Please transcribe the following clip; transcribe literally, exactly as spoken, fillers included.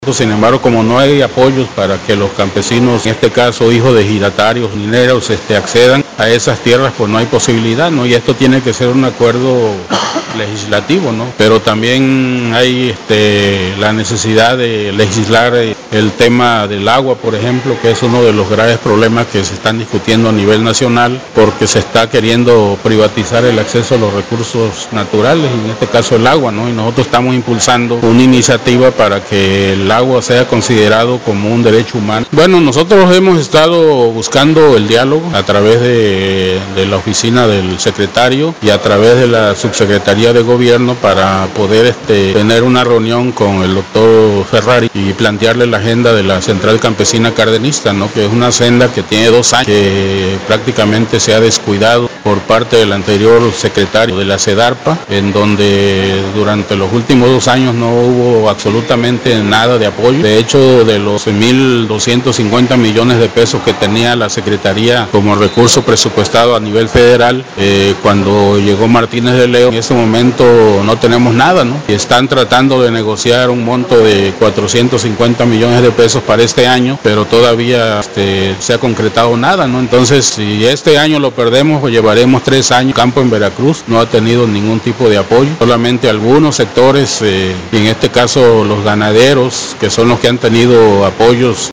Sin embargo, como no hay apoyos para que los campesinos, en este caso hijos de ejidatarios, mineros, este, accedan a esas tierras, pues no hay posibilidad, ¿no? Y esto tiene que ser un acuerdo legislativo, ¿no? Pero también hay este, la necesidad de legislar el tema del agua, por ejemplo, que es uno de los graves problemas que se están discutiendo a nivel nacional, porque se está queriendo privatizar el acceso a los recursos naturales, en este caso el agua, ¿no? Y nosotros estamos impulsando una iniciativa para que el agua sea considerado como un derecho humano. Bueno, nosotros hemos estado buscando el diálogo a través de, de la oficina del secretario y a través de la subsecretaría de gobierno para poder este, tener una reunión con el doctor Ferrari y plantearle la agenda de la Central Campesina Cardenista, ¿no? Que es una senda que tiene dos años, que prácticamente se ha descuidado por parte del anterior secretario de la SEDARPA, en donde durante los últimos dos años no hubo absolutamente nada de apoyo. De hecho, de los mil doscientos cincuenta millones de pesos que tenía la Secretaría como recurso presupuestado a nivel federal, eh, cuando llegó Martínez de León, en ese momento no tenemos nada, ¿no? Y están tratando de negociar un monto de cuatrocientos cincuenta millones de pesos para este año, pero todavía este, se ha concretado nada, ¿no? Entonces, si este año lo perdemos, pues llevaremos tres años. Campo en Veracruz no ha tenido ningún tipo de apoyo, solamente algunos sectores, eh, y en este caso los ganaderos, que son los que han tenido apoyos